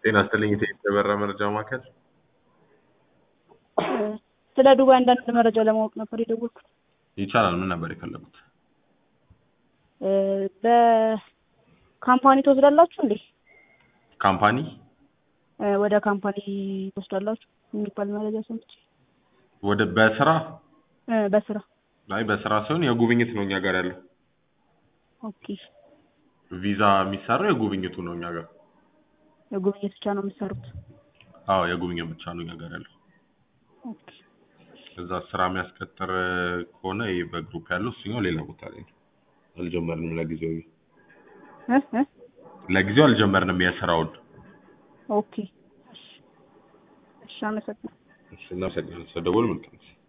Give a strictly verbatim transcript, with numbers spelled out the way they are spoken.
ጤና ይስጥልኝ የተበራ መረጃ ማዕከል። ስለ ዱባይ አንዳንድ መረጃ ለማወቅ ነበር የደወልኩት። ይቻላል። ምን ነበር የፈለጉት? በካምፓኒ ትወስዳላችሁ እንዴ? ካምፓኒ ወደ ካምፓኒ ትወስዳላችሁ የሚባል መረጃ ሰምቼ። ወደ በስራ እ በስራ ላይ በስራ ሲሆን የጉብኝት ነው እኛ ጋር ያለው። ኦኬ። ቪዛ የሚሰራው የጉብኝቱ ነው እኛ ጋር። የጉብኝት ብቻ ነው የምትሰሩት? አዎ የጉብኝት ብቻ ነው እኛ ጋር ያለው። ኦኬ። እዛ ስራ የሚያስቀጥር ከሆነ ይሄ በግሩፕ ያለው እሱኛው ሌላ ቦታ ላይ ነው። አልጀመርንም ለጊዜው እ እ ለጊዜው አልጀመርንም የስራውን። ኦኬ። እሺ አመሰግናለሁ። እሺ እናመሰግናለን። ስለደወሉ መልካም